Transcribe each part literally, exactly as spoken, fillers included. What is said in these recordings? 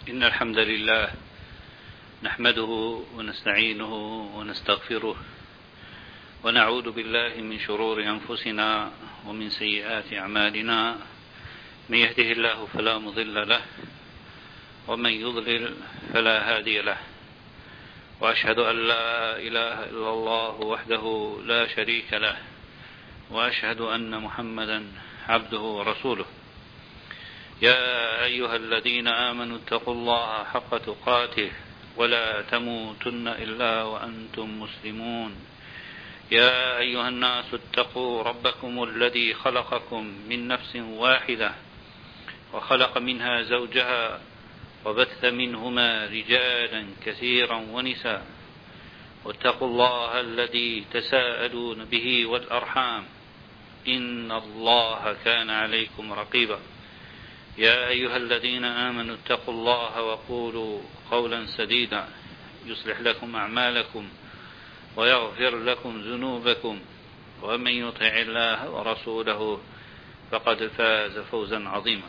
إن الحمد لله نحمده ونستعينه ونستغفره ونعوذ بالله من شرور أنفسنا ومن سيئات أعمالنا. من يهده الله فلا مضل له ومن يضلل فلا هادي له، وأشهد أن لا إله إلا الله وحده لا شريك له، وأشهد أن محمدا عبده ورسوله. يا أيها الذين آمنوا اتقوا الله حق تقاته ولا تموتن إلا وأنتم مسلمون. يا أيها الناس اتقوا ربكم الذي خلقكم من نفس واحدة وخلق منها زوجها وبث منهما رجالا كثيرا ونساء، واتقوا الله الذي تساءلون به والأرحام إن الله كان عليكم رقيبا. يا أيها الذين آمنوا اتقوا الله وقولوا قولا سديدا يصلح لكم أعمالكم ويغفر لكم ذنوبكم، ومن يطع الله ورسوله فقد فاز فوزا عظيما.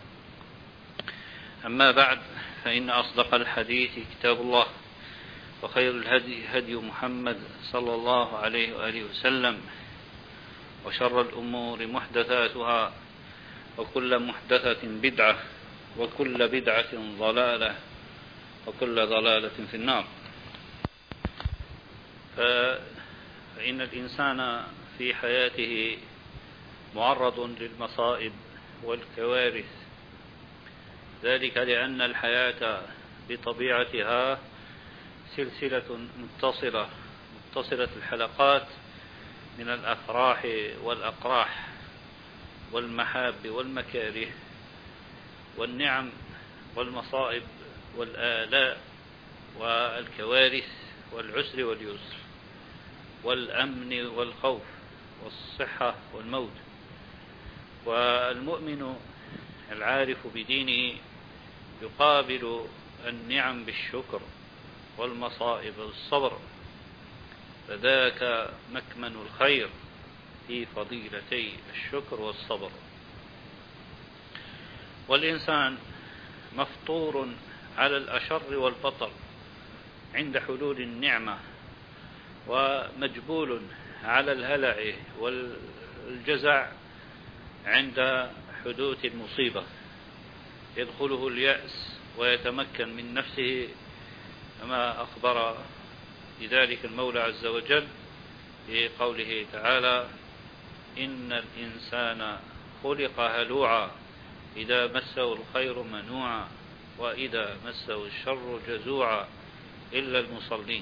أما بعد، فإن أصدق الحديث كتاب الله، وخير الهدي هدي محمد صلى الله عليه وآله وسلم، وشر الأمور محدثاتها، وكل محدثة بدعة، وكل بدعة ضلالة، وكل ضلالة في النار. فإن الإنسان في حياته معرض للمصائب والكوارث، ذلك لأن الحياة بطبيعتها سلسلة متصلة متصلة الحلقات من الأفراح والأقراح والمحاب والمكاره والنعم والمصائب والآلاء والكوارث والعسر واليسر والأمن والخوف والصحة والموت. والمؤمن العارف بدينه يقابل النعم بالشكر والمصائب بالصبر، فذاك مكمن الخير في فضيلتي الشكر والصبر. والإنسان مفطور على الأشر والبطر عند حلول النعمة، ومجبول على الهلع والجزع عند حدوث المصيبة. يدخله اليأس ويتمكن من نفسه، كما أخبر بذلك المولى عز وجل في قوله تعالى: إن الإنسان خلق هلوعا إذا مسه الخير منوعا وإذا مسه الشر جزوعا إلا المصلين.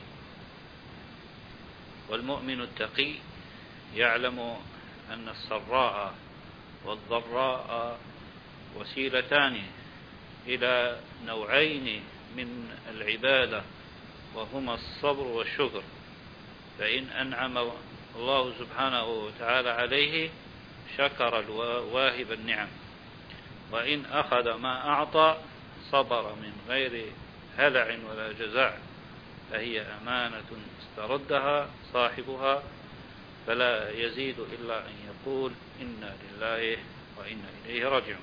والمؤمن التقي يعلم أن السراء والضراء وسيلتان إلى نوعين من العبادة، وهما الصبر والشكر. فإن أنعم الله سبحانه وتعالى عليه شكر الواهب النعم، وإن أخذ ما أعطى صبر من غير هلع ولا جزع، فهي أمانة استردها صاحبها، فلا يزيد إلا أن يقول إنا لله وإنا إليه راجعون.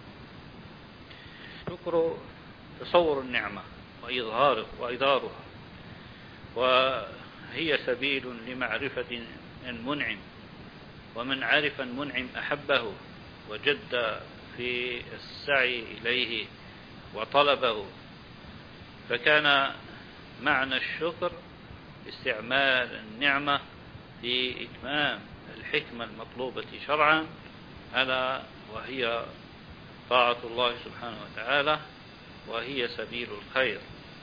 شكر تصور النعمة وإظهاره وإظهارها، وهي سبيل لمعرفة المنعم، ومن عرف المنعم أحبه وجد في السعي إليه وطلبه. فكان معنى الشكر استعمال النعمة في إتمام الحكمة المطلوبة شرعا، ألا وهي طاعة الله سبحانه وتعالى، وهي سبيل الخير.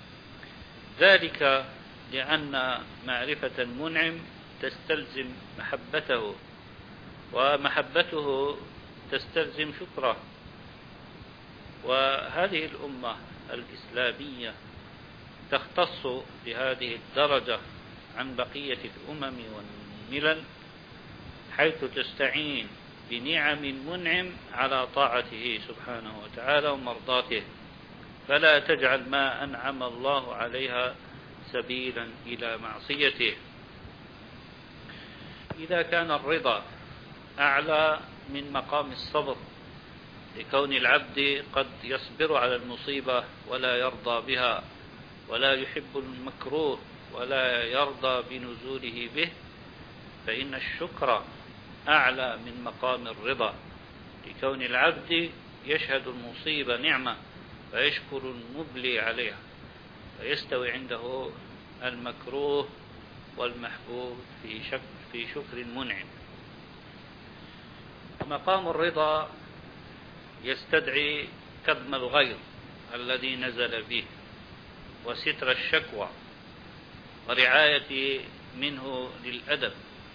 ذلك لأن معرفة المنعم تستلزم محبته، ومحبته تستلزم شكره. وهذه الأمة الإسلامية تختص بهذه الدرجة عن بقية الأمم والملل، حيث تستعين بنعم المنعم على طاعته سبحانه وتعالى ومرضاته، فلا تجعل ما أنعم الله عليها سبيلا إلى معصيته. إذا كان الرضا أعلى من مقام الصبر، لكون العبد قد يصبر على المصيبة ولا يرضى بها، ولا يحب المكروه ولا يرضى بنزوله به، فإن الشكر أعلى من مقام الرضا، لكون العبد يشهد المصيبة نعمة فيشكر المبلي عليها، فيستوي عنده المكروه والمحبوب في شك في شكر المنعم. مقام الرضا يستدعي كظم الغيظ الذي نزل به، وستر الشكوى، ورعاية منه للأدب،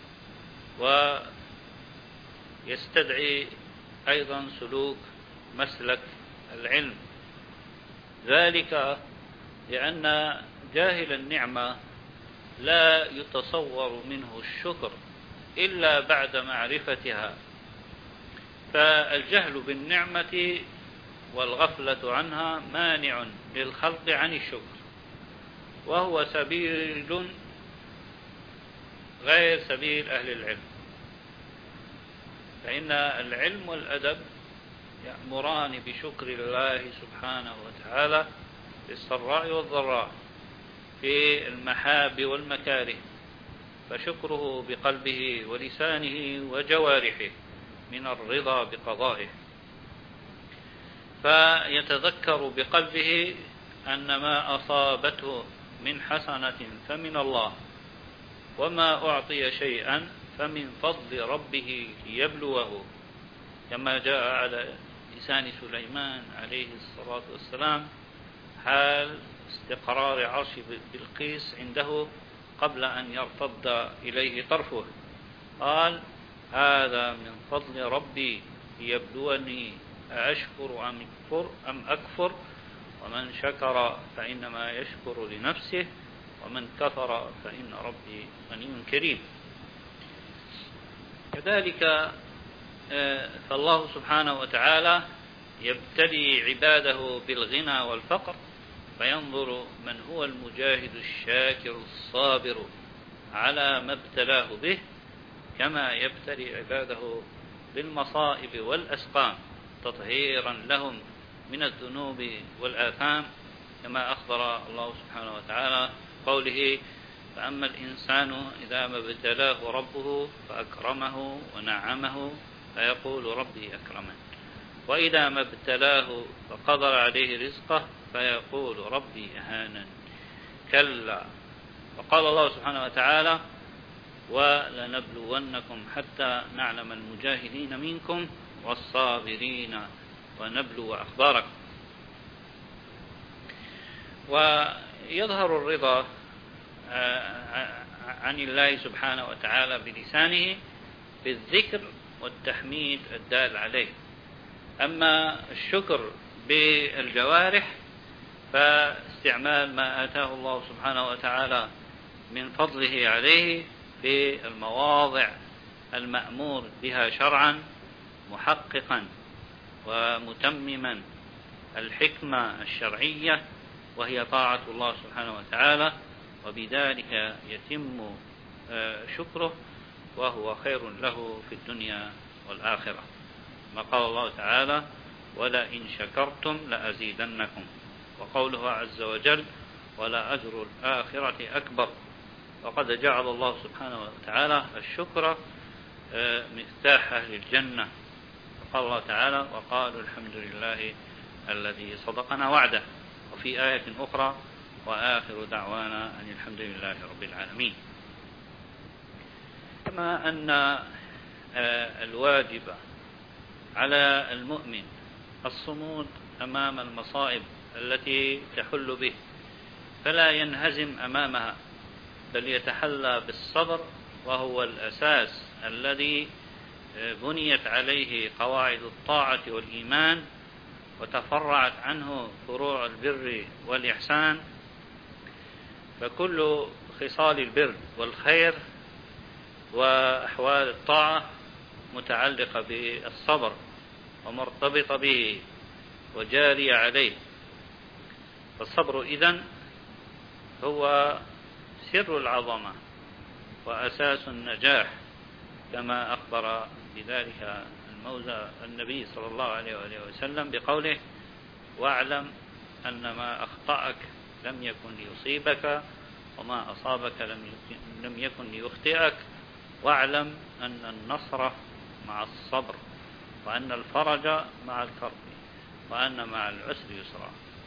ويستدعي أيضا سلوك مسلك العلم، ذلك لأن جاهل النعمة لا يتصور منه الشكر إلا بعد معرفتها، فالجهل بالنعمة والغفلة عنها مانع للخلق عن الشكر، وهو سبيل غير سبيل أهل العلم، فإن العلم والأدب يأمران بشكر الله سبحانه وتعالى في السراء والضراء، في المحاب والمكاره، فشكره بقلبه ولسانه وجوارحه من الرضا بقضائه، فيتذكر بقلبه أن ما أصابته من حسنة فمن الله، وما أعطي شيئا فمن فضل ربه ليبلوه، كما جاء على لسان سليمان عليه الصلاة والسلام حال استقرار عرش بلقيس عنده قبل أن يرتد إليه طرفه، قال: هذا من فضل ربي ليبلوني أأشكر أم أكفر أم أكفر، ومن شكر فإنما يشكر لنفسه، ومن كفر فإن ربي غني كريم. كذلك فالله سبحانه وتعالى يبتلي عباده بالغنى والفقر، فينظر من هو المجاهد الشاكر الصابر على ما ابتلاه به، كما يبتلي عباده بالمصائب والأسقام تطهيرا لهم من الذنوب والآثام، كما أخبر الله سبحانه وتعالى قوله: فأما الإنسان إذا ما ابتلاه ربه فأكرمه ونعمه فيقول ربي أكرمن، وإذا ما ابتلاه فقدر عليه رزقه فيقول ربي أهانن، كلا. وقال الله سبحانه وتعالى: ولنبلونكم حتى نعلم المجاهدين منكم والصابرين ونبلو أخباركم. ويظهر الرضا عن الله سبحانه وتعالى بلسانه بالذكر والتحميد الدال عليه، أما الشكر بالجوارح فاستعمال ما آتاه الله سبحانه وتعالى من فضله عليه في المواضع المأمور بها شرعا، محققا ومتمما الحكمة الشرعية، وهي طاعة الله سبحانه وتعالى، وبذلك يتم شكره، وهو خير له في الدنيا والآخرة، ما قال الله تعالى: ولئن شكرتم لأزيدنكم، وقوله عز وجل: ولأجر الآخرة أكبر. وقد جعل الله سبحانه وتعالى الشكر مفتاح أهل الجنة، قال الله تعالى: وقالوا الحمد لله الذي صدقنا وعده. وفي آية أخرى: وآخر دعوانا أن الحمد لله رب العالمين. كما أن الواجب على المؤمن الصمود أمام المصائب التي تحل به، فلا ينهزم أمامها، بل يتحلى بالصبر، وهو الأساس الذي بنيت عليه قواعد الطاعة والإيمان، وتفرعت عنه فروع البر والإحسان، فكل خصال البر والخير وأحوال الطاعة متعلقة بالصبر ومرتبطة به وجارية عليه. فالصبر إذن هو سر العظمة وأساس النجاح، كما أخبر بذلك موزى النبي صلى الله عليه وآله وسلم بقوله: واعلم أن ما أخطأك لم يكن ليصيبك وما أصابك لم يكن ليخطئك، واعلم أن النصر مع الصبر، وأن الفرج مع الكرب، وأن مع العسر يسرا.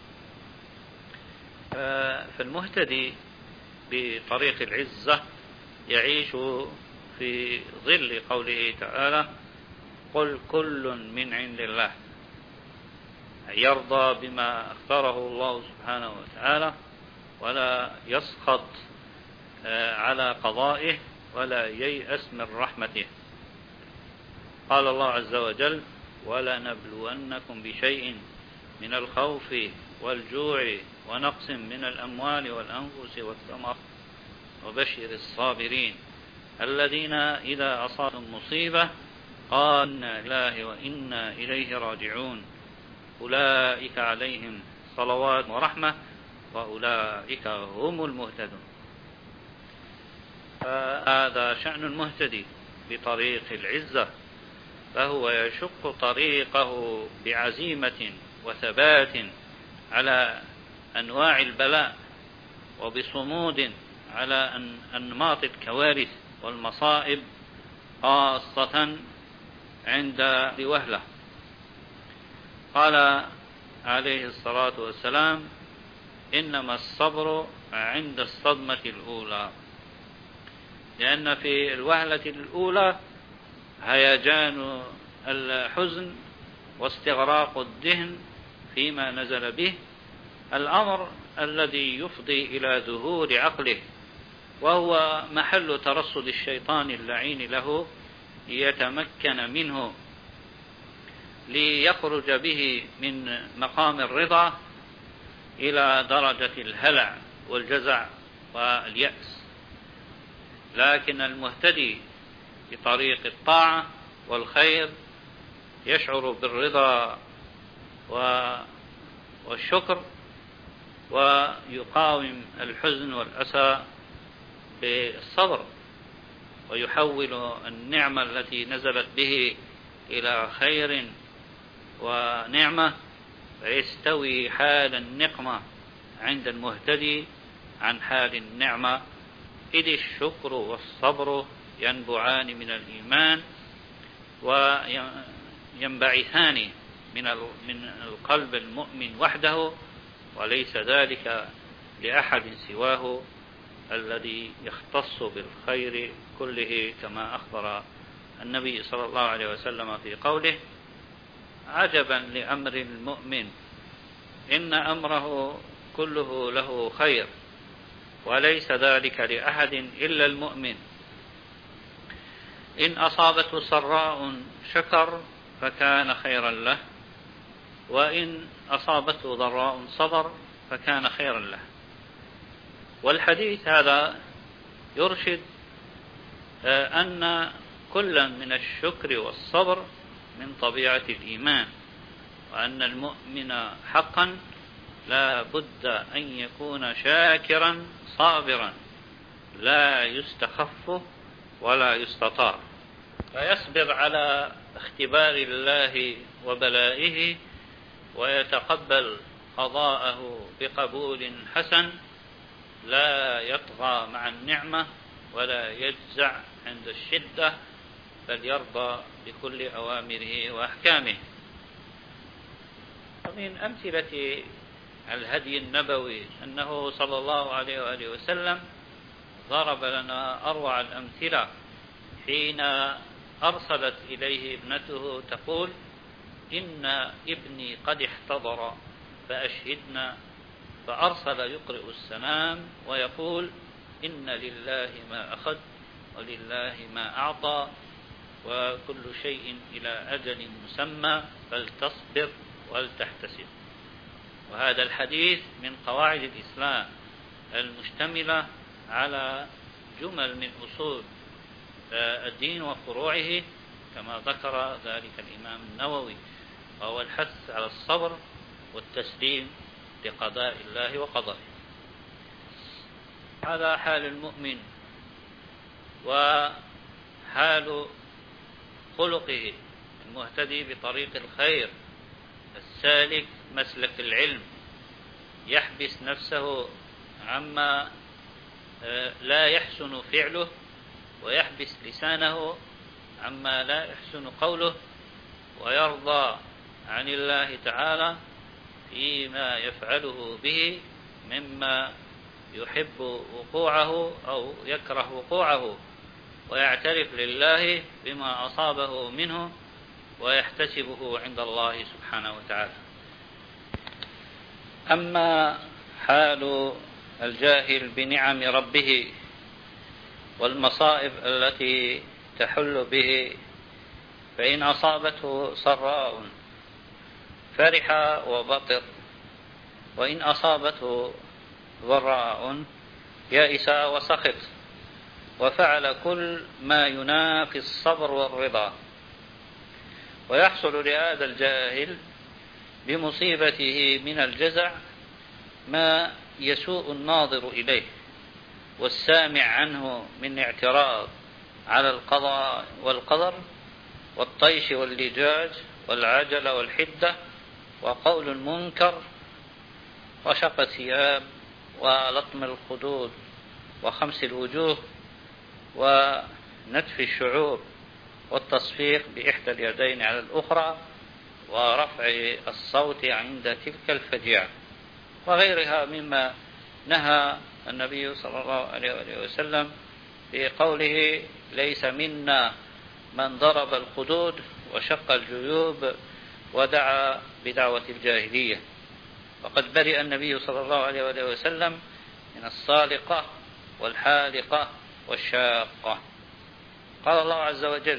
فالمهتدي بطريق العزة يعيش في ظل قوله تعالى: قل كل من عند الله، يرضى بما اختاره الله سبحانه وتعالى ولا يسخط على قضائه ولا ييأس من رحمته. قال الله عز وجل: ولنبلونكم بشيء من الخوف والجوع ونقص من الأموال والأنفس والثمرات وبشر الصابرين الذين إذا أصابتهم مصيبة قالوا إنا لله وإنا إليه راجعون أولئك عليهم صلوات ورحمة وأولئك هم المهتدون. فهذا شأن المهتدي بطريق العزة، فهو يشق طريقه بعزيمة وثبات على أنواع البلاء، وبصمود على أنماط الكوارث والمصائب، خاصة عند وهلة. قال عليه الصلاة والسلام: إنما الصبر عند الصدمة الأولى، لأن في الوهلة الأولى هيجان الحزن واستغراق الذهن فيما نزل به، الأمر الذي يفضي إلى ذهول عقله، وهو محل ترصد الشيطان اللعين له ليتمكن منه، ليخرج به من مقام الرضا إلى درجة الهلع والجزع واليأس. لكن المهتدي بطريق الطاعة والخير يشعر بالرضا والشكر، ويقاوم الحزن والأسى بالصبر، ويحول النعمة التي نزلت به إلى خير ونعمة، فيستوي حال النقمة عند المهتدي عن حال النعمة، إذ الشكر والصبر ينبعان من الإيمان وينبعثان من القلب المؤمن وحده، وليس ذلك لأحد سواه الذي يختص بالخير كله، كما أخبر النبي صلى الله عليه وسلم في قوله: عجبا لأمر المؤمن إن أمره كله له خير وليس ذلك لأحد إلا المؤمن، إن أصابته سراء شكر فكان خيرا له، وإن أصابته ضراء صبر فكان خيرا له. والحديث هذا يرشد أن كلا من الشكر والصبر من طبيعة الإيمان، وأن المؤمن حقا لا بد أن يكون شاكرا صابرا، لا يستخف ولا يستطاع، فيصبر على اختبار الله وبلائه، ويتقبل قضاءه بقبول حسن، لا يطغى مع النعمة ولا يجزع عند الشدة، بل يرضى بكل أوامره وأحكامه. ومن أمثلة الهدي النبوي أنه صلى الله عليه وآله وسلم ضرب لنا أروع الأمثلة حين أرسلت إليه ابنته تقول: إن ابني قد احتضر فأشهدنا، فأرسل يقرئ السلام ويقول: إن لله ما أخذ ولله ما أعطى وكل شيء إلى أجل مسمى فلتصبر ولتحتسب. وهذا الحديث من قواعد الإسلام المشتملة على جمل من أصول الدين وفروعه، كما ذكر ذلك الإمام النووي، وهو الحث على الصبر والتسليم لقضاء الله وقضائه. هذا حال المؤمن وحال خلقه المهتدي بطريق الخير السالك مسلك العلم، يحبس نفسه عما لا يحسن فعله، ويحبس لسانه عما لا يحسن قوله، ويرضى عن الله تعالى فيما يفعله به مما يحب وقوعه أو يكره وقوعه، ويعترف لله بما أصابه منه ويحتسبه عند الله سبحانه وتعالى. أما حال الجاهل بنعم ربه والمصائب التي تحل به، فإن أصابته سراء فرح وبطر، وإن أصابته ضراء يئس وسخط، وفعل كل ما ينافي الصبر والرضا. ويحصل لهذا الجاهل بمصيبته من الجزع ما يسوء الناظر إليه والسامع عنه من اعتراض على القضاء والقدر، والطيش واللجاج والعجل والحدة، وقول المنكر، وشق الثياب، ولطم الخدود، وخمس الوجوه، ونتف الشعور، والتصفيق بإحدى اليدين على الأخرى، ورفع الصوت عند تلك الفجيعة، وغيرها مما نهى النبي صلى الله عليه وسلم في قوله: ليس منا من ضرب الخدود وشق الجيوب ودعا بدعوة الجاهلية. وقد برئ النبي صلى الله عليه وسلم من الصالقة والحالقة والشاقة. قال الله عز وجل: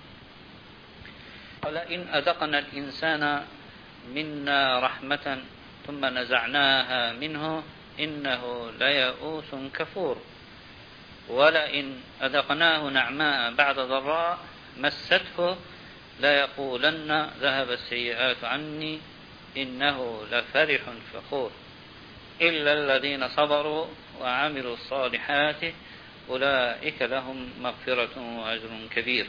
ولئن أذقنا الإنسان منا رحمة ثم نزعناها منه إنه ليئوس كفور، ولئن أذقناه نعماء بعد ضراء مسته ليقولن ذهب السيئات عني إنه لفرح فخور، إلا الذين صبروا وعملوا الصالحات أولئك لهم مغفرة وأجر كبير.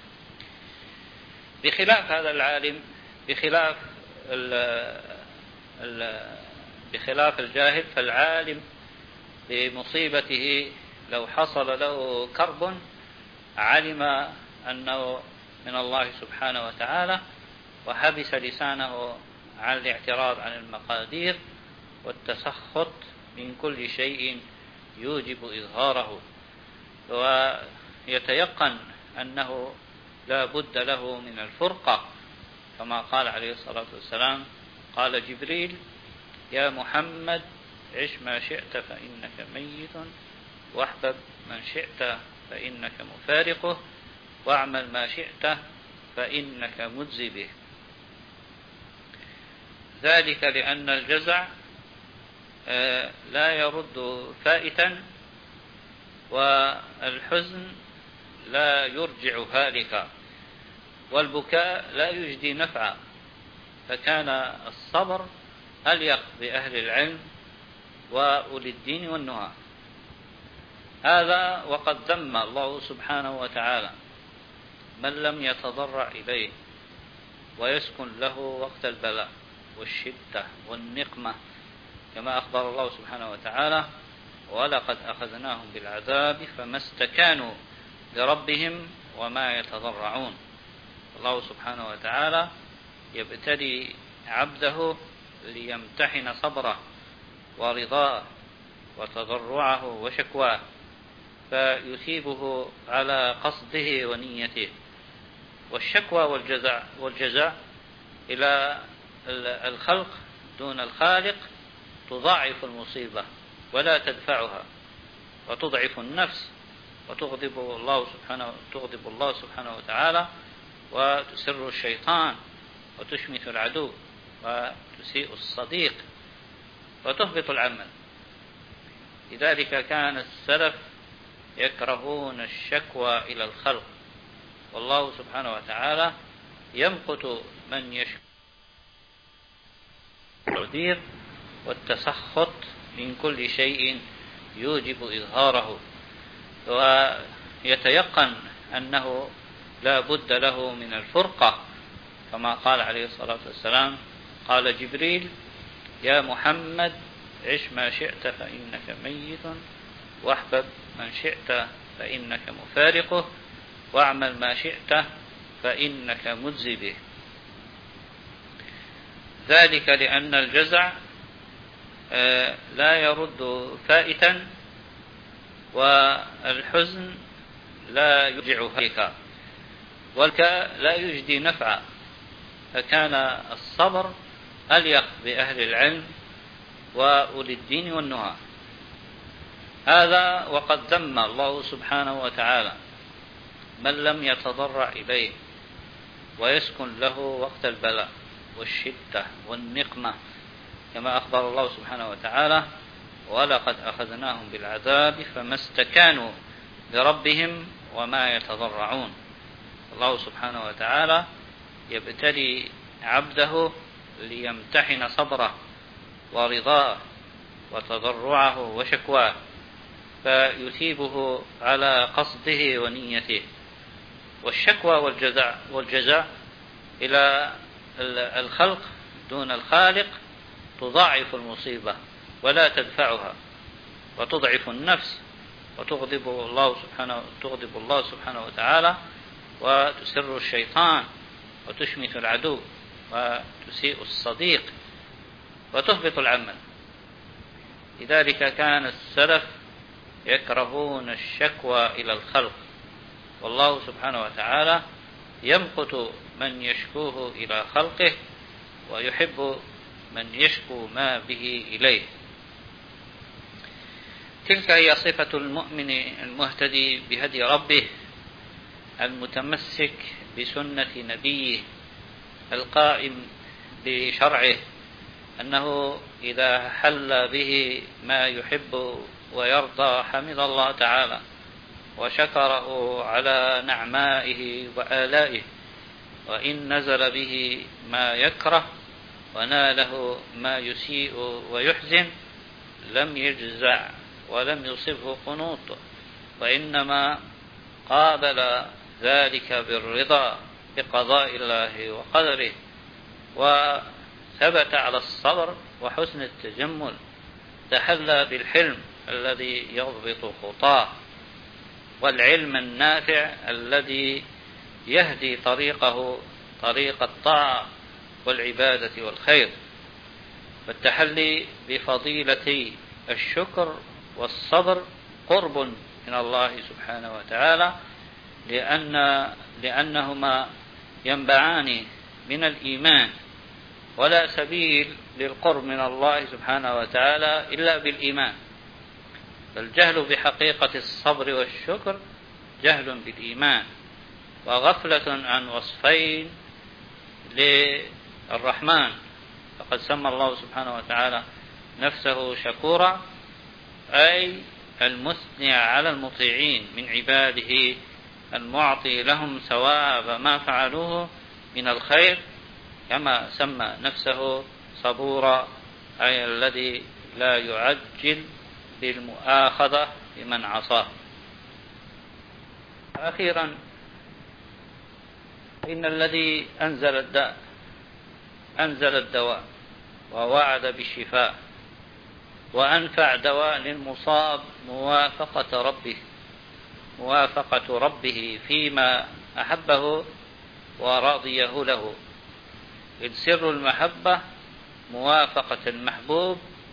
بخلاف هذا العالم، بخلاف ال ال بخلاف الجاهل، فالعالم بمصيبته لو حصل له كرب علم أنه من الله سبحانه وتعالى، وحبس لسانه عن الاعتراض عن المقادير والتسخط من كل شيء يوجب إظهاره، ويتيقن أنه لا بد له من الفرقة، كما قال عليه الصلاة والسلام: قال جبريل: يا محمد عش ما شئت فإنك ميت، واحبب من شئت فإنك مفارقه، واعمل ما شئت فإنك مجزي به. ذلك لأن الجزع لا يرد فائتا، والحزن لا يرجع هالكا، والبكاء لا يجدي نفعا، فكان الصبر أليق بأهل العلم وأولي الدين والنهى. هذا وقد ذم الله سبحانه وتعالى من لم يتضرع إليه ويسكن له وقت البلاء والشدة والنقمة، كما أخبر الله سبحانه وتعالى: ولقد أخذناهم بالعذاب فما استكانوا لربهم وما يتضرعون. الله سبحانه وتعالى يبتلي عبده ليمتحن صبره ورضاه وتضرعه وشكواه، فيثيبه على قصده ونيته. والشكوى والجزاء والجزاء إلى الخلق دون الخالق تضاعف المصيبة ولا تدفعها، وتضعف النفس، وتغضب الله سبحانه تغضب الله سبحانه وتعالى، وتسر الشيطان، وتشمت العدو، وتسيء الصديق، وتهبط العمل. لذلك كان السلف يكرهون الشكوى إلى الخلق، والله سبحانه وتعالى يمقت من يشكو التعذير والتسخط من كل شيء يوجب إظهاره، ويتيقن أنه لا بد له من الفرقة كما قال عليه الصلاة والسلام: قال جبريل: يا محمد عش ما شئت فإنك ميت، واحبب من شئت فإنك مفارقه، واعمل ما شئت فإنك مجزي به. ذلك لأن الجزع لا يرد فائتا، والحزن لا يرجع هلكا، والبكاء لا يجدي نفعا. فكان الصبر أليق بأهل العلم وأولي الدين والنهى. هذا وقد ذم الله سبحانه وتعالى من لم يتضرع إليه ويسكن له وقت البلاء والشدة والنقمة، كما أخبر الله سبحانه وتعالى: ولقد أخذناهم بالعذاب فما استكانوا لربهم وما يتضرعون. الله سبحانه وتعالى يبتلي عبده ليمتحن صبره ورضاه وتضرعه وشكواه، فيثيبه على قصده ونيته. والشكوى والجزاء والجزاء إلى الخلق دون الخالق تضاعف المصيبة ولا تدفعها، وتضعف النفس، وتغضب الله سبحانه تغضب الله سبحانه وتعالى، وتسر الشيطان، وتشمت العدو، وتسيء الصديق، وتهبط العمل. لذلك كان السلف يكرهون الشكوى إلى الخلق، والله سبحانه وتعالى يمقت من يشكوه إلى خلقه، ويحب من يشكو ما به إليه. تلك هي صفة المؤمن المهتدي بهدي ربه، المتمسك بسنة نبيه، القائم بشرعه، أنه إذا حل به ما يحب ويرضى حمد الله تعالى وشكره على نعمائه وآلائه، وإن نزل به ما يكره وناله ما يسيء ويحزن لم يجزع ولم يصبه قنوط، وإنما قابل ذلك بالرضا بقضاء الله وقدره، وثبت على الصبر وحسن التجمل، تحلى بالحلم الذي يضبط خطاه، والعلم النافع الذي يهدي طريقه طريق الطاعة والعبادة والخير. فالتحلي بفضيلتي الشكر والصبر قرب من الله سبحانه وتعالى، لأن لأنهما ينبعان من الإيمان، ولا سبيل للقرب من الله سبحانه وتعالى إلا بالإيمان. فالجهل بحقيقة الصبر والشكر جهل بالإيمان، وغفلة عن وصفين للرحمن. فقد سمى الله سبحانه وتعالى نفسه شكورا، أي المثني على المطيعين من عباده، المعطي لهم ثواب ما فعلوه من الخير، كما سمى نفسه صبورا، أي الذي لا يعجل بالمؤاخذة بمن عصاه. أخيرا، إن الذي أنزل الداء أنزل الدواء ووعد بالشفاء، وأنفع دواء للمصاب موافقة ربه موافقة ربه فيما أحبه ورضيه له، إذ سر المحبة موافقة المحبوب،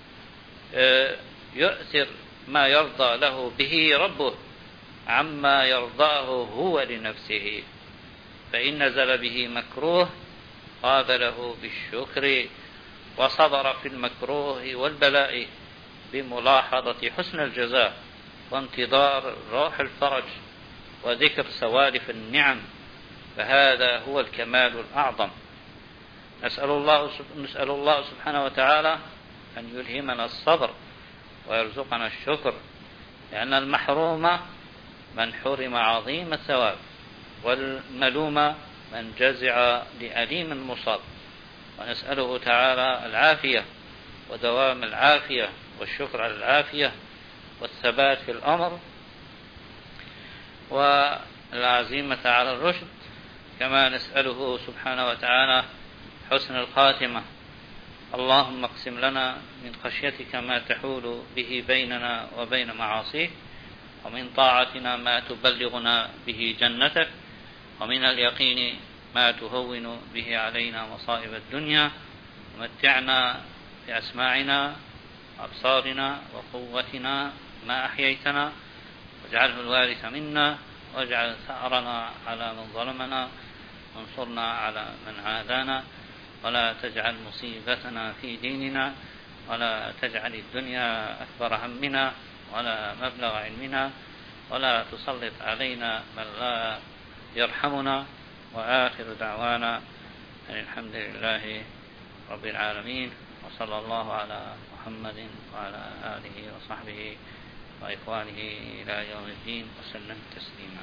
يؤثر ما يرضى له به ربه عما يرضاه هو لنفسه. فإن نزل به مكروه قابله بالشكر، وصبر في المكروه والبلاء بملاحظة حسن الجزاء وانتظار روح الفرج وذكر سوالف النعم، فهذا هو الكمال الأعظم. نسأل الله نسأل الله سبحانه وتعالى أن يلهمنا الصبر ويرزقنا الشكر، لأن المحروم من حرم عظيم الثواب، والملوم من جزع لأليم المصاب. ونسأله تعالى العافية ودوام العافية والشكر على العافية والثبات في الأمر والعزيمة على الرشد، كما نسأله سبحانه وتعالى حسن الخاتمة. اللهم اقسم لنا من خشيتك ما تحول به بيننا وبين معاصيك، ومن طاعتنا ما تبلغنا به جنتك، ومن اليقين ما تهون به علينا مصائب الدنيا، ومتعنا بأسماعنا وأبصارنا وقوتنا ما أحييتنا، واجعله الوارث منا، واجعل ثأرنا على من ظلمنا، وانصرنا على من عادانا، ولا تجعل مصيبتنا في ديننا، ولا تجعل الدنيا أكبر همنا ولا مبلغ علمنا، ولا تسلط علينا من لا يرحمنا. وآخر دعوانا أن الحمد لله رب العالمين، وصلى الله على محمد وعلى آله وصحبه وإخوانه إلى يوم الدين، وسلم تسليما.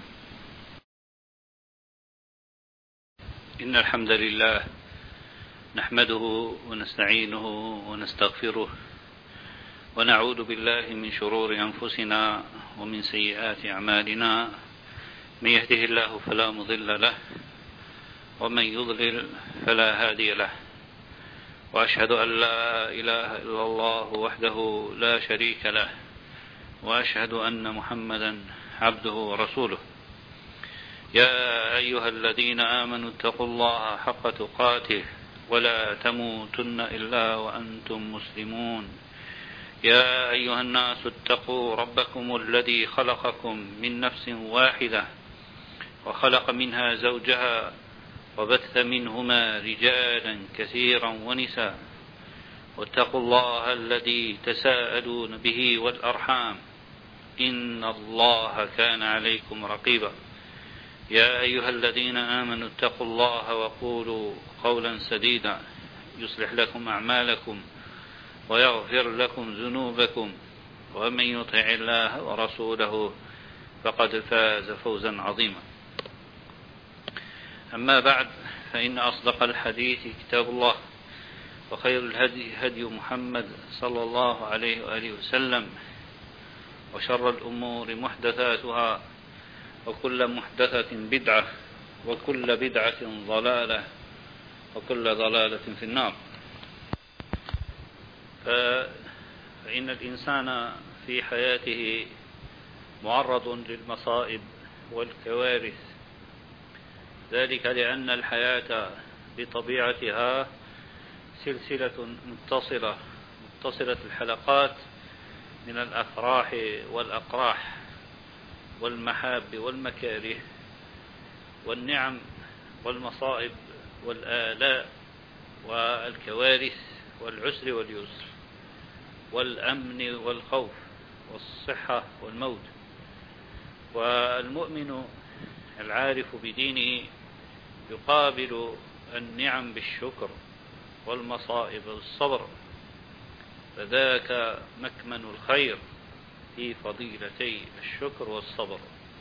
إن الحمد لله نحمده ونستعينه ونستغفره، ونعوذ بالله من شرور أنفسنا ومن سيئات أعمالنا. من يهده الله فلا مضل له، ومن يضلل فلا هادي له، وأشهد أن لا إله إلا الله وحده لا شريك له، وأشهد أن محمدا عبده ورسوله. يا أيها الذين آمنوا اتقوا الله حق تقاته ولا تموتن إلا وأنتم مسلمون. يا أيها الناس اتقوا ربكم الذي خلقكم من نفس واحدة، وخلق منها زوجها، وبث منهما رجالا كثيرا ونساء، واتقوا الله الذي تساءلون به والأرحام، إن الله كان عليكم رقيبا. يا أيها الذين آمنوا اتقوا الله وقولوا قولا سديدا يصلح لكم أعمالكم ويغفر لكم ذنوبكم، ومن يطع الله ورسوله فقد فاز فوزا عظيما. أما بعد، فإن أصدق الحديث كتاب الله، وخير الهدي هدي محمد صلى الله عليه وآله وسلم، وشر الأمور محدثاتها، وكل محدثة بدعة، وكل بدعة ضلالة، وكل ضلالة في النار. فإن الإنسان في حياته معرض للمصائب والكوارث، ذلك لأن الحياة بطبيعتها سلسلة متصلة متصلة الحلقات من الأفراح والأقراح والمحاب والمكاره والنعم والمصائب والآلاء والكوارث والعسر واليسر والأمن والخوف والصحة والموت. والمؤمن العارف بدينه يقابل النعم بالشكر والمصائب بالصبر، فذاك مكمن الخير في فضيلتي الشكر والصبر.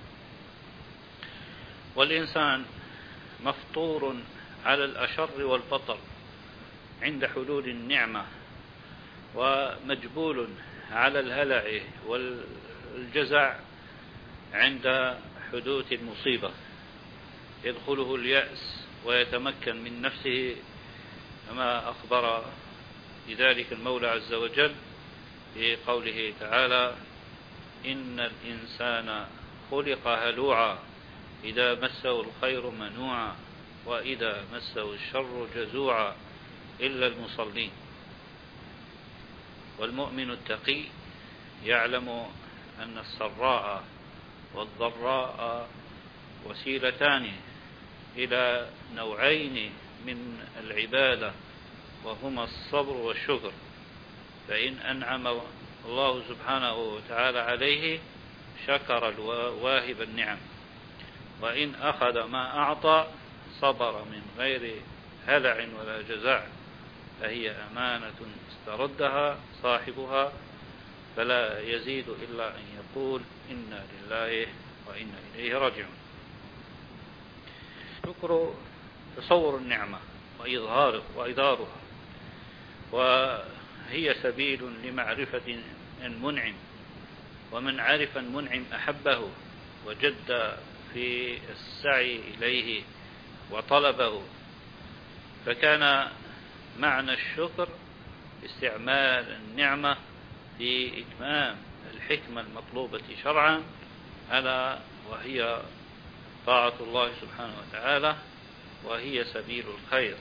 والإنسان مفطور على الأشر والبطر عند حلول النعمة، ومجبول على الهلع والجزع عند حدوث المصيبة. يدخله اليأس ويتمكن من نفسه، كما أخبر بذلك المولى عز وجل في قوله تعالى: إن الإنسان خلق هلوعا إذا مسه الخير منوعا وإذا مسه الشر جزوعا إلا المصلين. والمؤمن التقي يعلم أن السراء والضراء وسيلتان إلى نوعين من العبادة، وهما الصبر والشكر. فإن أنعم الله سبحانه وتعالى عليه شكر واهب النعم، وإن أخذ ما أعطى صبر من غير هلع ولا جزع، فهي أمانة استردها صاحبها، فلا يزيد إلا أن يقول إنا لله وإنا إليه راجعون. شكر تصور النعمة وإظهار وإظهارها، وهي سبيل لمعرفة المنعم، ومن عرف المنعم أحبه وجد في السعي إليه وطلبه. فكان معنى الشكر استعمال النعمة في إتمام الحكمة المطلوبة شرعا، ألا وهي طاعة الله سبحانه وتعالى، وهي سبيل الخير.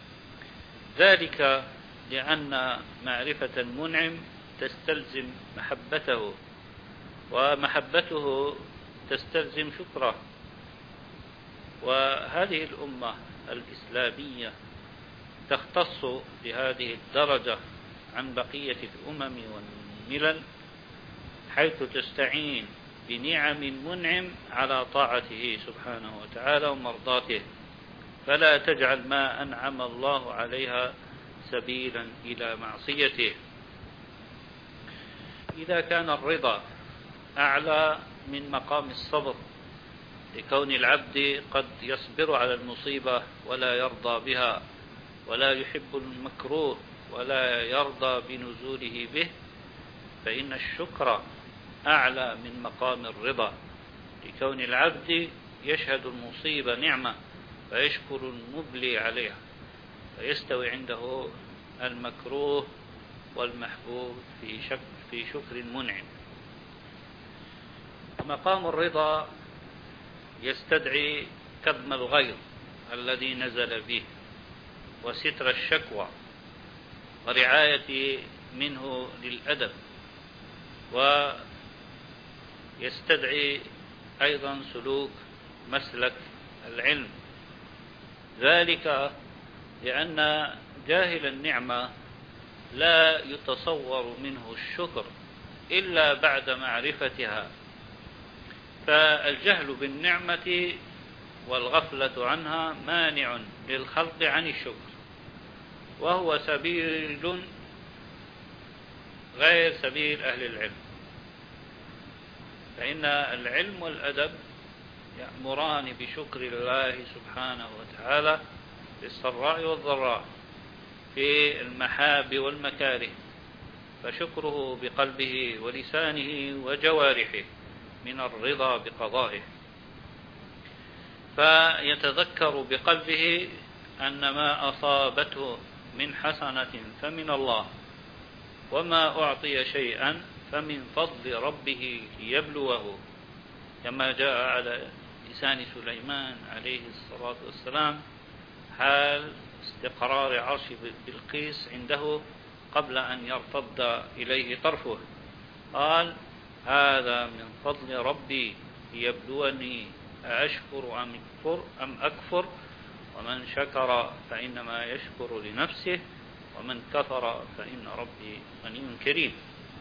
ذلك لأن معرفة المنعم تستلزم محبته، ومحبته تستلزم شكره. وهذه الأمة الإسلامية تختص بهذه الدرجة عن بقية الأمم والملل، حيث تستعين بنعم المنعم على طاعته سبحانه وتعالى ومرضاته، فلا تجعل ما أنعم الله عليها سبيلا إلى معصيته. إذا كان الرضا أعلى من مقام الصبر، لكون العبد قد يصبر على المصيبة ولا يرضى بها، ولا يحب المكروه ولا يرضى بنزوله به، فإن الشكر أعلى من مقام الرضا، لكون العبد يشهد المصيبة نعمة فيشكر المبلي عليها، فيستوي عنده المكروه والمحبوب في شك في شكر المنعم. مقام الرضا يستدعي كظم الغيظ الذي نزل به، وستر الشكوى، ورعاية منه للأدب، ويستدعي أيضا سلوك مسلك العلم. ذلك لأن جاهل النعمة لا يتصور منه الشكر إلا بعد معرفتها، فالجهل بالنعمة والغفلة عنها مانع للخلق عن الشكر، وهو سبيل غير سبيل أهل العلم. فإن العلم والأدب يأمران بشكر الله سبحانه وتعالى في السراء والضراء، في المحاب والمكاره، فشكره بقلبه ولسانه وجوارحه من الرضا بقضائه. فيتذكر بقلبه أن ما أصابته من حسنة فمن الله، وما أعطي شيئا فمن فضل ربه ليبلوه، كما جاء على لسان سليمان عليه الصلاة والسلام حال استقرار عرش بلقيس عنده قبل أن يرتد إليه طرفه، قال: هذا من فضل ربي ليبلوني أأشكر أم أكفر أم أكفر ومن شكر فإنما يشكر لنفسه ومن كفر فإن ربي غني كريم.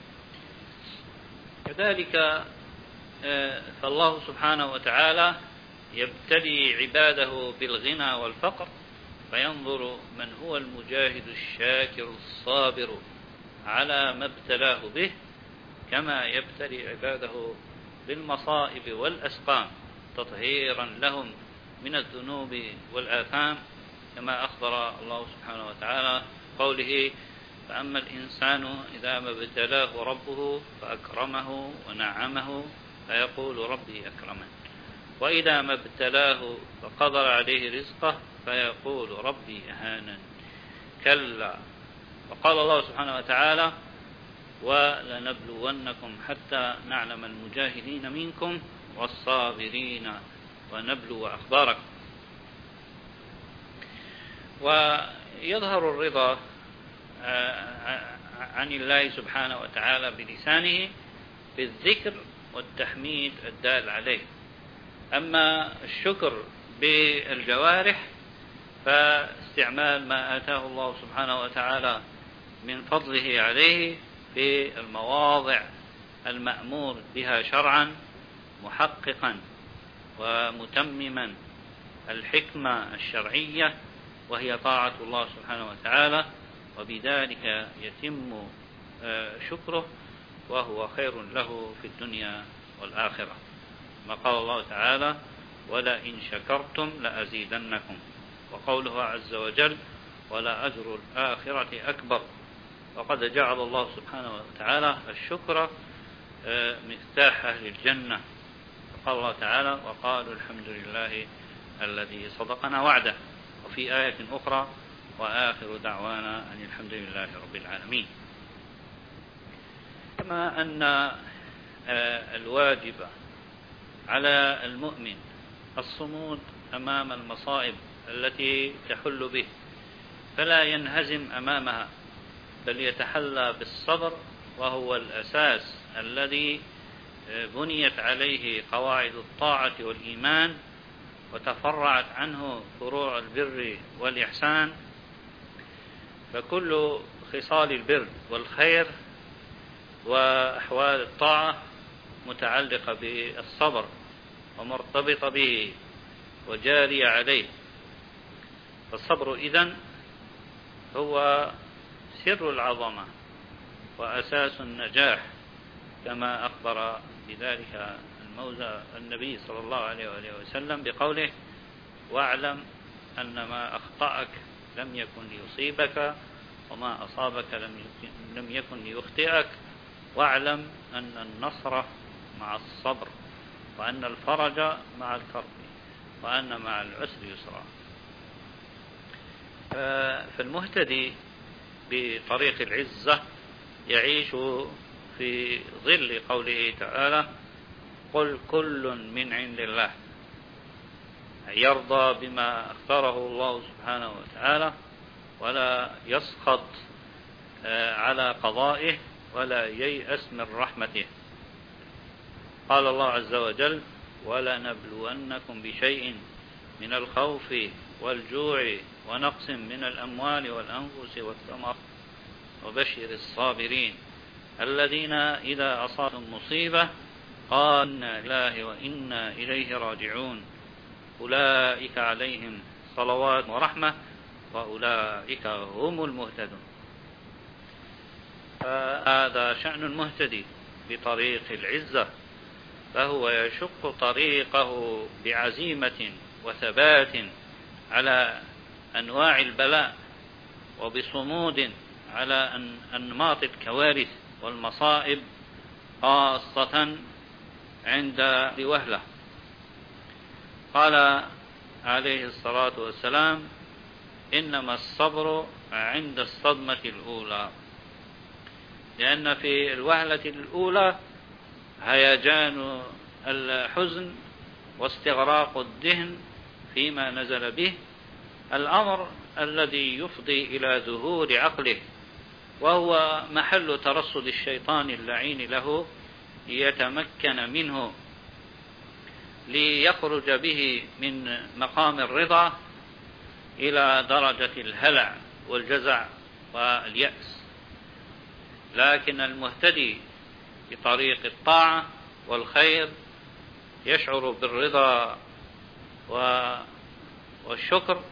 كذلك فالله سبحانه وتعالى يبتلي عباده بالغنى والفقر، فينظر من هو المجاهد الشاكر الصابر على ما ابتلاه به، كما يبتلي عباده بالمصائب والأسقام تطهيرا لهم من الذنوب والآثام، كما أخبر الله سبحانه وتعالى قوله: فأما الإنسان إذا ما ابتلاه ربه فأكرمه ونعمه فيقول ربي أكرمن، وإذا ما ابتلاه فقدر عليه رزقه فيقول ربي أهانن. كلا. وقال الله سبحانه وتعالى: ولنبلونكم حتى نعلم المجاهدين منكم والصابرين ونبلو أخباركم. ويظهر الرضا عن الله سبحانه وتعالى بلسانه بالذكر والتحميد الدال عليه. أما الشكر بالجوارح فاستعمال ما آتاه الله سبحانه وتعالى من فضله عليه في المواضع المأمور بها شرعا، محققا ومتمما الحكمة الشرعية، وهي طاعة الله سبحانه وتعالى، وبذلك يتم شكره وهو خير له في الدنيا والآخرة. ما قال الله تعالى: ولئن شكرتم لأزيدنكم، وقوله عز وجل: ولا أجر الآخرة أكبر. وقد جعل الله سبحانه وتعالى الشكر مفتاح أهل الجنة، قال الله تعالى: وقالوا الحمد لله الذي صدقنا وعده. وفي آية أخرى: وآخر دعوانا أن الحمد لله رب العالمين. كما أن الواجب على المؤمن الصمود أمام المصائب التي تحل به، فلا ينهزم أمامها، بل يتحلى بالصبر، وهو الأساس الذي بنيت عليه قواعد الطاعة والإيمان، وتفرعت عنه فروع البر والإحسان. فكل خصال البر والخير وأحوال الطاعة متعلقة بالصبر ومرتبطة به وجارية عليه. فالصبر إذن هو سر العظمة وأساس النجاح، كما أخبر بذلك الموزى النبي صلى الله عليه وآله وسلم بقوله: واعلم أن ما أخطأك لم يكن ليصيبك، وما أصابك لم يكن ليخطئك، واعلم أن النصر مع الصبر، وأن الفرج مع الكرب، وأن مع العسر يسرا. فالمهتدي بطريق العزة يعيش في ظل قوله تعالى: قل كل من عند الله، يرضى بما اختاره الله سبحانه وتعالى، ولا يسخط على قضائه، ولا ييأس من رحمته. قال الله عز وجل: ولنبلونكم بشيء من الخوف والجوع ونقص من الأموال والأنفس والثمرات وبشر الصابرين الذين إذا أصابتهم مصيبة قالوا إنا لله وإنا إليه راجعون أولئك عليهم صلوات ورحمة وأولئك هم المهتدون. فهذا شأن المهتدي بطريق العزة، فهو يشق طريقه بعزيمة وثبات على أنواع البلاء، وبصمود على أنماط الكوارث والمصائب، خاصة عند وهلة. قال عليه الصلاة والسلام: إنما الصبر عند الصدمة الأولى، لأن في الوهلة الأولى هيجان الحزن واستغراق الذهن فيما نزل به، الأمر الذي يفضي إلى ذهول عقله، وهو محل ترصد الشيطان اللعين له ليتمكن منه، ليخرج به من مقام الرضا إلى درجة الهلع والجزع واليأس. لكن المهتدي بطريق الطاعة والخير يشعر بالرضا والشكر،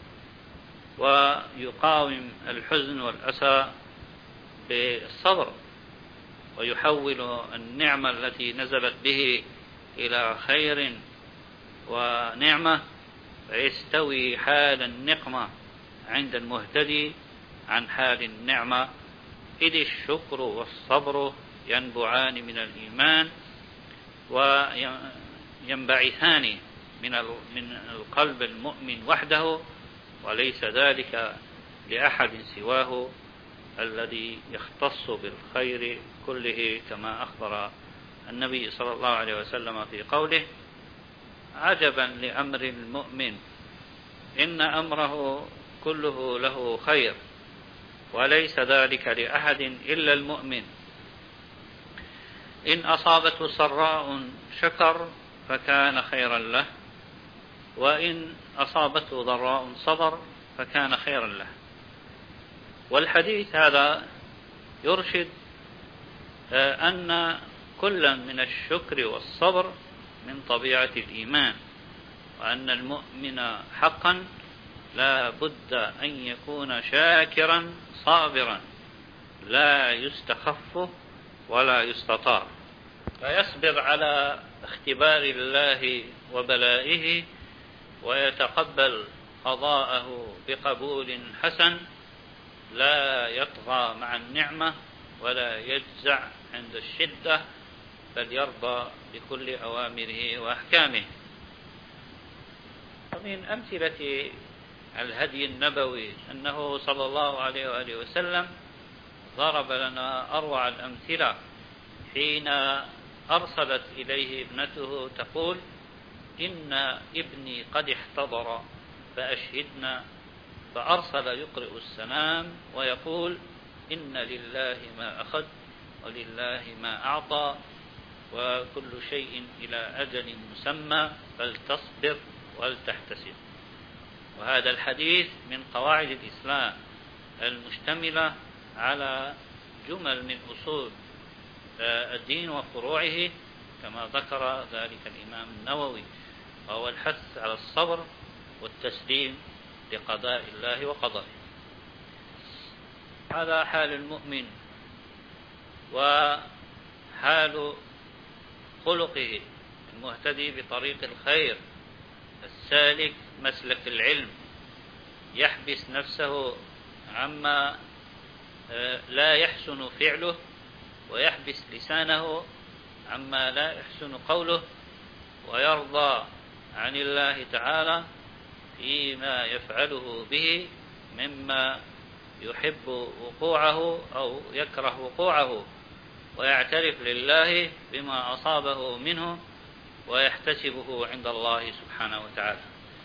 ويقاوم الحزن والأسى بالصبر، ويحول النعمة التي نزلت به إلى خير ونعمة، فيستوي حال النقمة عند المهتدي عن حال النعمة، إذ الشكر والصبر ينبعان من الإيمان وينبعثان من القلب المؤمن وحده، وليس ذلك لأحد سواه الذي يختص بالخير كله، كما أخبر النبي صلى الله عليه وسلم في قوله: عجبا لأمر المؤمن إن أمره كله له خير، وليس ذلك لأحد إلا المؤمن، إن أصابته سراء شكر فكان خيرا له، وإن أصابته ضراء صبر فكان خيرا له. والحديث هذا يرشد أن كلا من الشكر والصبر من طبيعة الإيمان، وأن المؤمن حقا لا بد أن يكون شاكرا صابرا، لا يستخف ولا يستطاع، فيصبر على اختبار الله وبلائه، ويتقبل قضاءه بقبول حسن، لا يطغى مع النعمة ولا يجزع عند الشدة، بل يرضى بكل أوامره وأحكامه. ومن أمثلة الهدي النبوي أنه صلى الله عليه وآله وسلم ضرب لنا أروع الأمثلة حين أرسلت إليه ابنته تقول: إن ابني قد احتضر فأشهدنا، فأرسل يقرئ السلام ويقول: إن لله ما أخذ ولله ما أعطى وكل شيء إلى أجل مسمى فلتصبر ولتحتسب. وهذا الحديث من قواعد الإسلام المشتملة على جمل من أصول الدين وفروعه كما ذكر ذلك الإمام النووي، وهو الحث على الصبر والتسليم لقضاء الله وقضائه. هذا حال المؤمن وحال خلقه المهتدي بطريق الخير السالك مسلك العلم، يحبس نفسه عما لا يحسن فعله، ويحبس لسانه عما لا يحسن قوله، ويرضى عن الله تعالى فيما يفعله به مما يحب وقوعه أو يكره وقوعه، ويعترف لله بما أصابه منه ويحتسبه عند الله سبحانه وتعالى.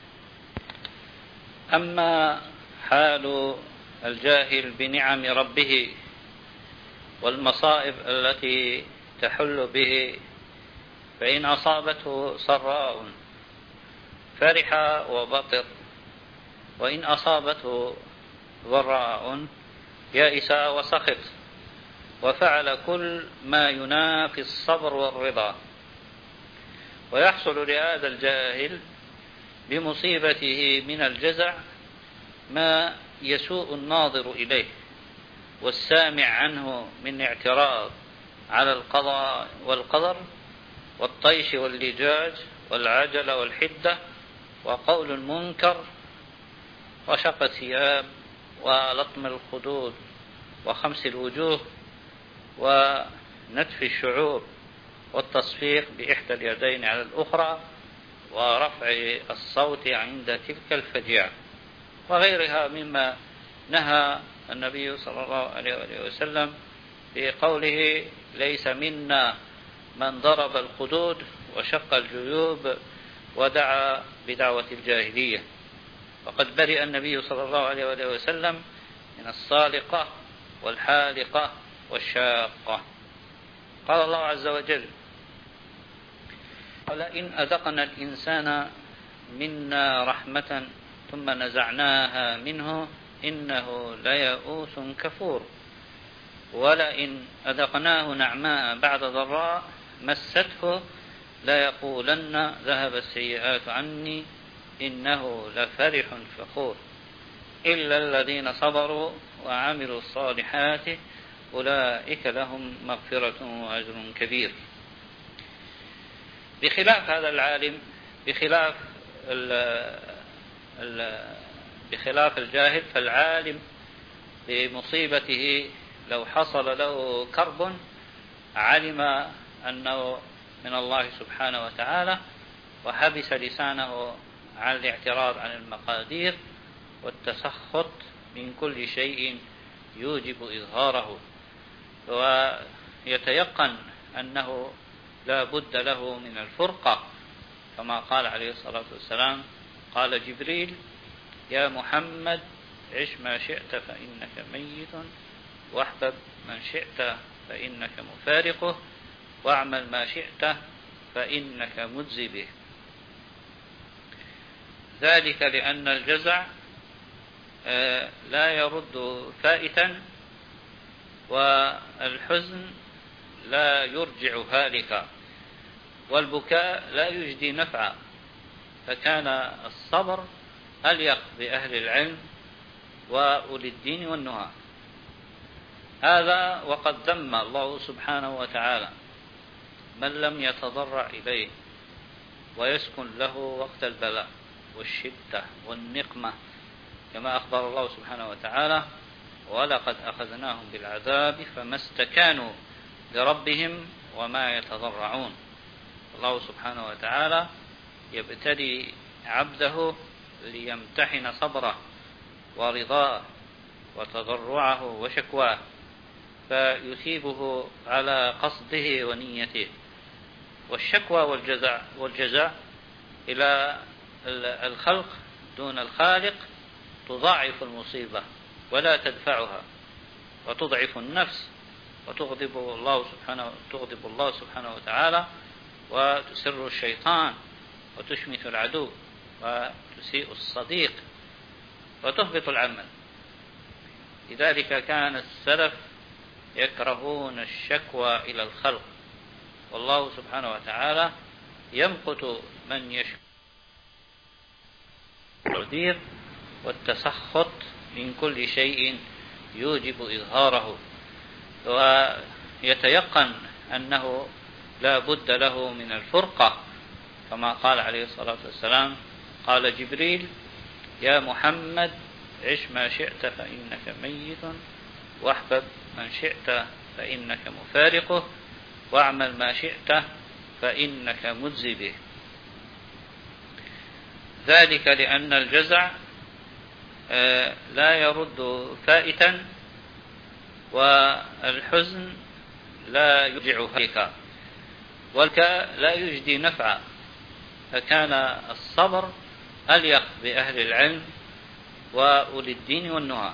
أما حال الجاهل بنعم ربه والمصائب التي تحل به، فإن أصابته سراء فرح وبطر، وإن أصابته ضراء يئس وسخط، وفعل كل ما ينافي الصبر والرضا. ويحصل لهذا الجاهل بمصيبته من الجزع ما يسوء الناظر إليه والسامع عنه من اعتراض على القضاء والقدر والطيش واللجاج والعجل والحدة وقول المنكر وشق الثياب ولطم الخدود وخمس الوجوه ونتف الشعور والتصفيق بإحدى اليدين على الأخرى ورفع الصوت عند تلك الفجيعة وغيرها مما نهى النبي صلى الله عليه وسلم في قوله: ليس منا من ضرب الخدود وشق الجيوب ودعا بدعوة الجاهلية. وقد برئ النبي صلى الله عليه وسلم من الصالقة والحالقة والشاقة. قال الله عز وجل: ولئن أذقنا الإنسان منا رحمة ثم نزعناها منه إنه ليئوس كفور، ولئن أذقناه نعماء بعد ضراء مسته ليقولن ذهب السيئات عني إنه لفرح فخور، إلا الذين صبروا وعملوا الصالحات أولئك لهم مغفرة وأجر كبير. بخلاف هذا العالم، بخلاف ال ال بخلاف الجاهل، فالعالم بمصيبته لو حصل له كرب علم أنه من الله سبحانه وتعالى وحبس لسانه عن الاعتراض عن المقادير والتسخط من كل شيء يوجب إظهاره، ويتيقن أنه لا بد له من الفرقة كما قال عليه الصلاة والسلام: قال جبريل: يا محمد عش ما شئت فإنك ميت، واحبب من شئت فإنك مفارقه، واعمل ما شئت فإنك مجزي به. ذلك لأن الجزع لا يرد فائتا، والحزن لا يرجع هالكا، والبكاء لا يجدي نفعا، فكان الصبر أليق بأهل العلم وأولي الدين والنهى. هذا وقد ذم الله سبحانه وتعالى من لم يتضرع إليه ويسكن له وقت البلاء والشدة والنقمة، كما أخبر الله سبحانه وتعالى: ولقد أخذناهم بالعذاب فما استكانوا لربهم وما يتضرعون. الله سبحانه وتعالى يبتلي عبده ليمتحن صبره ورضاه وتضرعه وشكواه، فيثيبه على قصده ونيته. والشكوى والجزاء والجزاء إلى الخلق دون الخالق تضاعف المصيبة ولا تدفعها، وتضعف النفس، وتغضب الله سبحانه تغضب الله سبحانه وتعالى، وتسر الشيطان، وتشمت العدو، وتسيء الصديق، وتهبط العمل. لذلك كان السلف يكرهون الشكوى إلى الخلق، والله سبحانه وتعالى يمقت من يشكو التقدير والتسخط من كل شيء يوجب إظهاره، ويتيقن أنه لا بد له من الفرقة، كما قال عليه الصلاة والسلام: قال جبريل: يا محمد عش ما شئت فإنك ميت، واحبب من شئت فإنك مفارقه، واعمل ما شئت فإنك مجزي به. ذلك لأن الجزع لا يرد فائتا، والحزن لا يرجع فائكا، والبكاء لا يجدي نفعا، فكان الصبر أليق بأهل العلم وأولي الدين والنهى.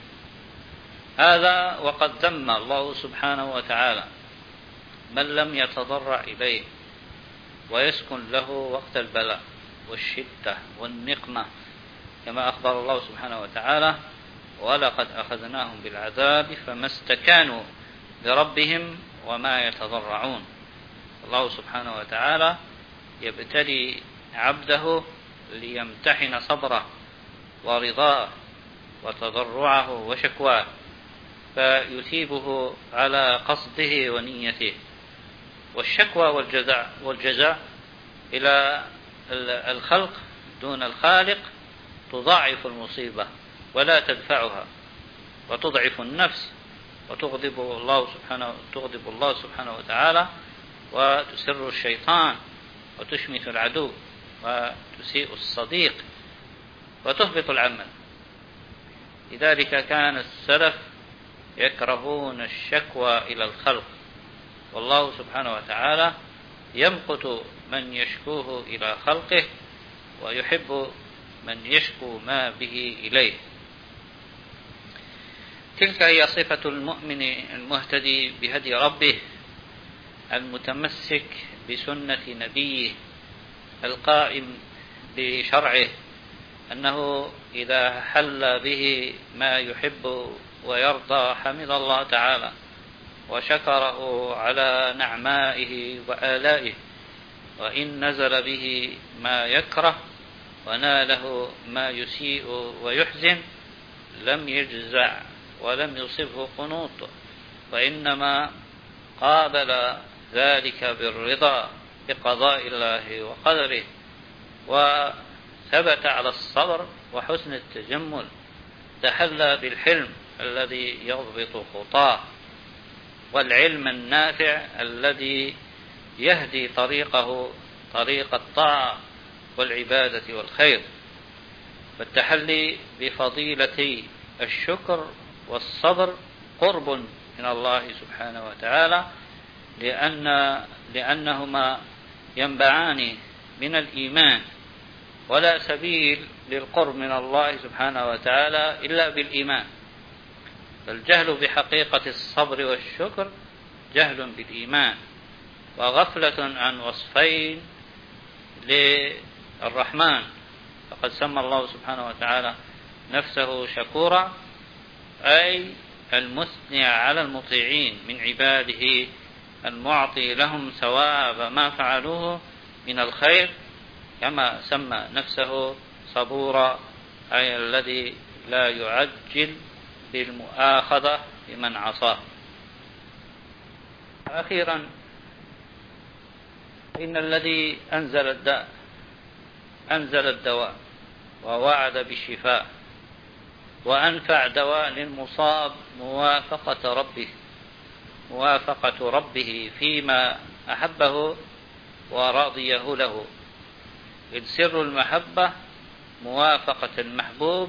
هذا وقد ذم الله سبحانه وتعالى من لم يتضرع إليه ويسكن له وقت البلاء والشدة والنقمة، كما أخبر الله سبحانه وتعالى: ولقد أخذناهم بالعذاب فما استكانوا لربهم وما يتضرعون. الله سبحانه وتعالى يبتلي عبده ليمتحن صبره ورضاه وتضرعه وشكواه، فيثيبه على قصده ونيته. والشكوى والجزاء والجزاء إلى الخلق دون الخالق تضاعف المصيبة ولا تدفعها، وتضعف النفس، وتغضب الله سبحانه تغضب الله سبحانه وتعالى، وتسر الشيطان، وتشمت العدو، وتسيء الصديق، وتهبط العمل. لذلك كان السلف يكرهون الشكوى إلى الخلق، والله سبحانه وتعالى يمقت من يشكوه إلى خلقه، ويحب من يشكو ما به إليه. تلك هي صفة المؤمن المهتدي بهدي ربه، المتمسك بسنة نبيه، القائم بشرعه، أنه إذا حل به ما يحب ويرضى حمد الله تعالى وشكره على نعمائه وآلائه، وإن نزل به ما يكره وناله ما يسيء ويحزن لم يجزع ولم يصبه قنوط، وإنما قابل ذلك بالرضا بقضاء الله وقدره، وثبت على الصبر وحسن التجمل، تحلى بالحلم الذي يضبط خطاه، والعلم النافع الذي يهدي طريقه طريق الطاعة والعبادة والخير. فالتحلي بفضيلتي الشكر والصبر قرب من الله سبحانه وتعالى، لأن لأنهما ينبعان من الإيمان، ولا سبيل للقرب من الله سبحانه وتعالى إلا بالإيمان. فالجهل بحقيقة الصبر والشكر جهل بالإيمان، وغفلة عن وصفين للرحمن. فقد سمى الله سبحانه وتعالى نفسه شكورا، أي المثني على المطيعين من عباده، المعطي لهم ثواب ما فعلوه من الخير، كما سمى نفسه صبورا، أي الذي لا يعجل بالمؤاخذة بمن عصاه. أخيرا، إن الذي أنزل الداء أنزل الدواء ووعد بالشفاء، وأنفع دواء للمصاب موافقة ربه موافقة ربه فيما أحبه ورضيه له، إذ سر المحبة موافقة المحبوب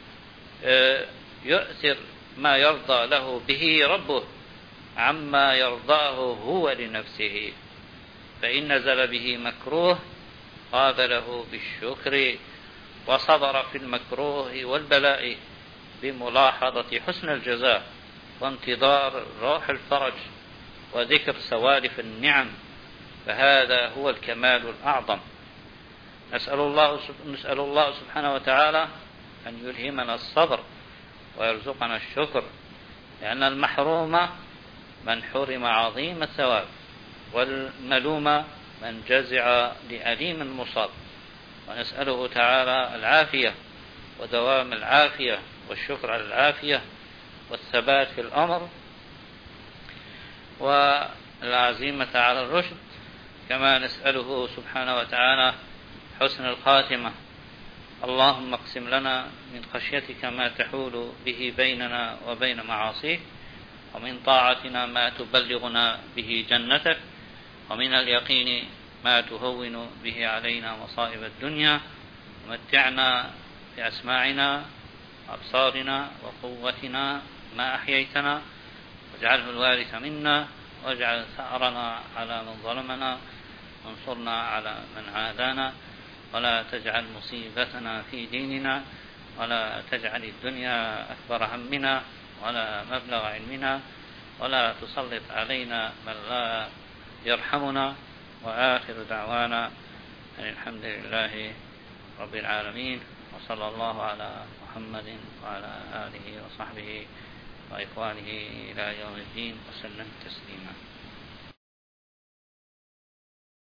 يؤثر ما يرضى له به ربه عما يرضاه هو لنفسه، فإن نزل به مكروه قابله بالشكر وصبر في المكروه والبلاء بملاحظة حسن الجزاء وانتظار روح الفرج وذكر سوالف النعم، فهذا هو الكمال الأعظم. نسأل الله نسأل الله سبحانه وتعالى أن يلهمنا الصبر ويرزقنا الشكر، لأن المحروم من حرم عظيم الثواب، والملوم من جزع لأليم المصاب. ونسأله تعالى العافية ودوام العافية والشكر على العافية والثبات في الأمر والعزيمة على الرشد، كما نسأله سبحانه وتعالى حسن الخاتمة. اللهم اقسم لنا من خشيتك ما تحول به بيننا وبين معاصيك، ومن طاعتنا ما تبلغنا به جنتك، ومن اليقين ما تهون به علينا مصائب الدنيا، ومتعنا بأسماعنا وأبصارنا وقوتنا ما أحييتنا، واجعله الوارث منا، واجعل ثأرنا على من ظلمنا، وانصرنا على من عادانا، ولا تجعل مصيبتنا في ديننا، ولا تجعل الدنيا أكبر همنا ولا مبلغ علمنا، ولا تسلط علينا من لا يرحمنا. وآخر دعوانا أن الحمد لله رب العالمين، وصلى الله على محمد وعلى آله وصحبه وإخوانه إلى يوم الدين، وسلم تسليما.